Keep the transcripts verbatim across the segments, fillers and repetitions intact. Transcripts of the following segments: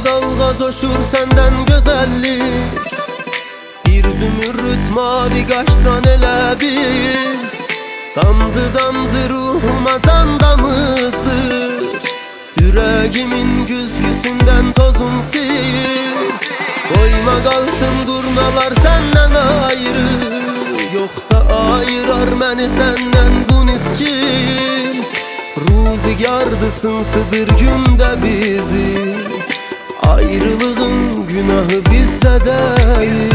dalga coşur senden güzellik. Bir zümrüt mavi kaştan elə bil, damcı damcı ruhuma can damızdır. Yüreğimin güzgüsünden tozun sil. Koyma kalsın durnalar senden ayrı, yoksa ayırar məni senden bu niskil. Ruzigardı sınsıdır günde bizi, ayrılığın günahı bizde değil.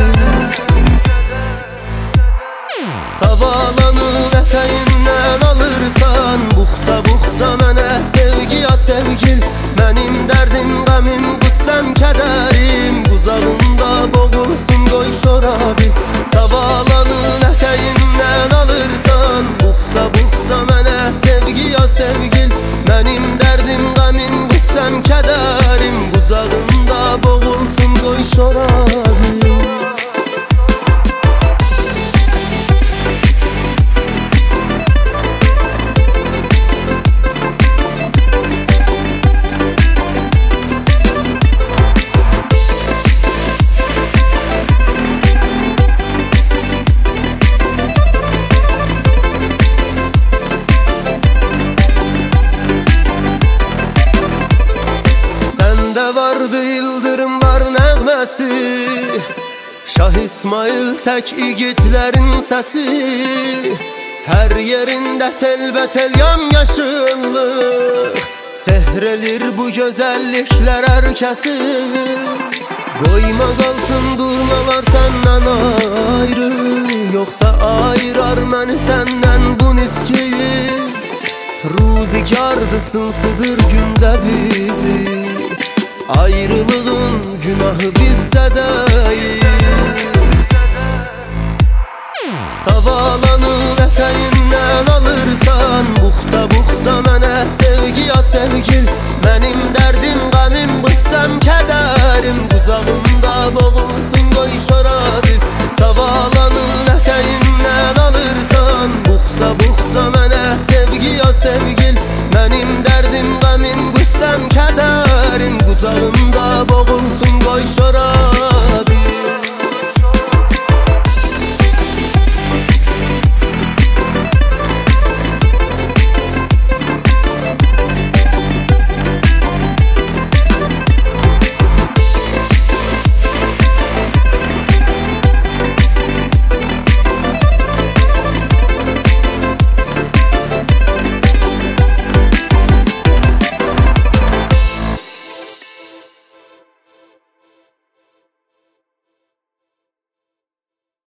Savalanın eteğinden alırsan, buxta buxta mənə sevgi ya sevgil. Mənim dərdim, qəmim, qüssəm, kədərim, qucağında boğulsun qoy şorabil. Savalanın eteğinden alırsan, buxta buxta mənə sevgi ya sevgil. Mənim dərdim, qəmim, qüssəm, kədərim, qucağında boğulsun qoy şorabil. Vardı yıldırım var nəğməsi, Şah İsmail tək igidlərin səsi. Hər yerində telbətel yamyaşıllıq, sehr elir bu gözəlliklər hər kəsi. Qoyma qalsın durnalar səndən ayrı, yoxsa ayırar məni səndən bu niskil. Ruzigardı sınsıdır gündə bizi, ayrılığın günahı bizde değil. Savalanın eteğinden alırsan, buxta buxta mənə sevgi ya sevgil. Mənim